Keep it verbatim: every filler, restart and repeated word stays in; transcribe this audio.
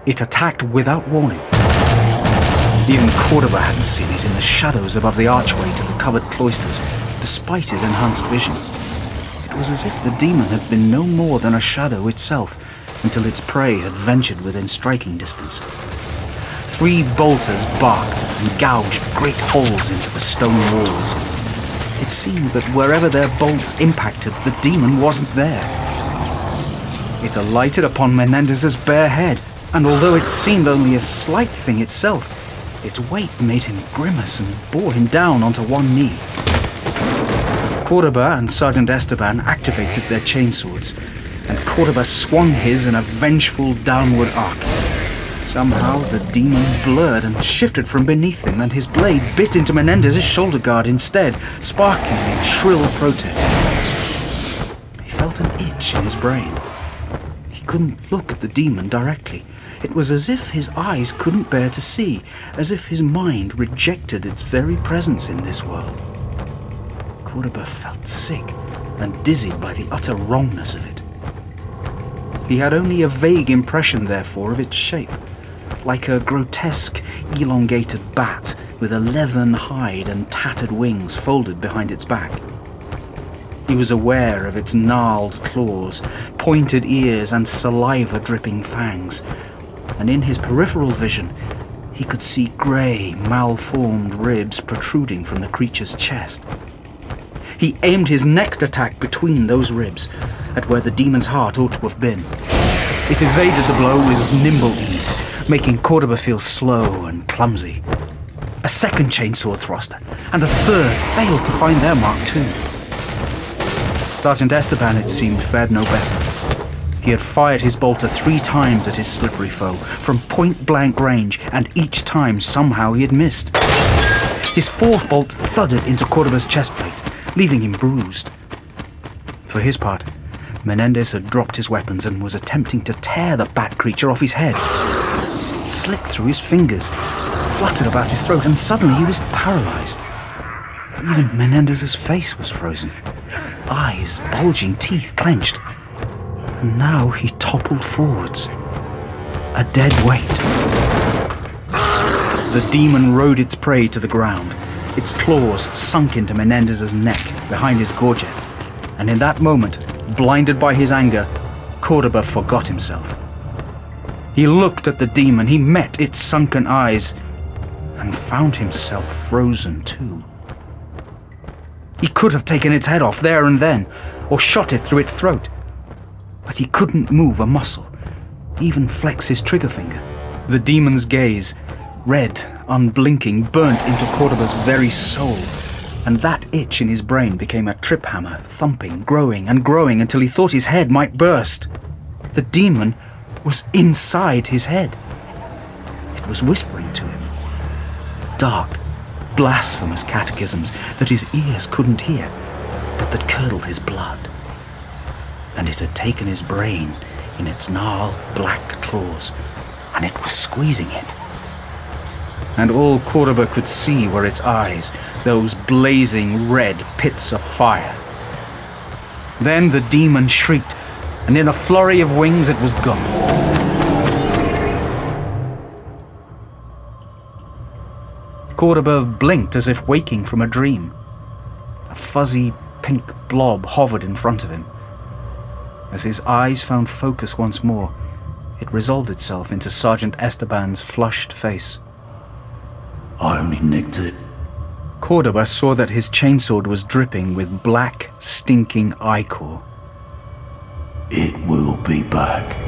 It attacked without warning. Even Cordoba hadn't seen it in the shadows above the archway to the covered cloisters, despite his enhanced vision. It was as if the demon had been no more than a shadow itself, until its prey had ventured within striking distance. Three bolters barked and gouged great holes into the stone walls. It seemed that wherever their bolts impacted, the demon wasn't there. It alighted upon Menendez's bare head, and although it seemed only a slight thing itself, its weight made him grimace and bore him down onto one knee. Cordoba and Sergeant Esteban activated their chainswords, and Cordoba swung his in a vengeful downward arc. Somehow the demon blurred and shifted from beneath him, and his blade bit into Menendez's shoulder guard instead, sparking in shrill protest. He felt an itch in his brain. He couldn't look at the demon directly. It was as if his eyes couldn't bear to see, as if his mind rejected its very presence in this world. Cordoba felt sick and dizzied by the utter wrongness of it. He had only a vague impression, therefore, of its shape, like a grotesque, elongated bat with a leathern hide and tattered wings folded behind its back. He was aware of its gnarled claws, pointed ears, and saliva-dripping fangs, and in his peripheral vision, he could see grey, malformed ribs protruding from the creature's chest. He aimed his next attack between those ribs, at where the demon's heart ought to have been. It evaded the blow with nimble ease, making Cordoba feel slow and clumsy. A second chainsword thrust, and a third failed to find their mark too. Sergeant Esteban, it seemed, fared no better. He had fired his bolter three times at his slippery foe, from point-blank range, and each time somehow he had missed. His fourth bolt thudded into Cordoba's chestplate, leaving him bruised. For his part, Menendez had dropped his weapons and was attempting to tear the bat creature off his head. It slipped through his fingers, fluttered about his throat, and suddenly he was paralyzed. Even Menendez's face was frozen. Eyes, bulging, teeth clenched. And now he toppled forwards. A dead weight. The demon rode its prey to the ground. Its claws sunk into Menendez's neck, behind his gorget. And in that moment, blinded by his anger, Cordoba forgot himself. He looked at the demon, he met its sunken eyes, and found himself frozen too. He could have taken its head off there and then, or shot it through its throat. But he couldn't move a muscle, even flex his trigger finger. The demon's gaze, red, unblinking, burnt into Cordoba's very soul, and that itch in his brain became a trip hammer, thumping, growing and growing until he thought his head might burst. The demon was inside his head. It was whispering to him. Dark, blasphemous catechisms that his ears couldn't hear, but that curdled his blood. And it had taken his brain in its gnarled black claws, and it was squeezing it. And all Cordoba could see were its eyes, those blazing red pits of fire. Then the demon shrieked, and in a flurry of wings it was gone. Cordoba blinked as if waking from a dream. A fuzzy pink blob hovered in front of him. As his eyes found focus once more, it resolved itself into Sergeant Esteban's flushed face. I only nicked it. Cordoba saw that his chainsword was dripping with black, stinking ichor. It will be back.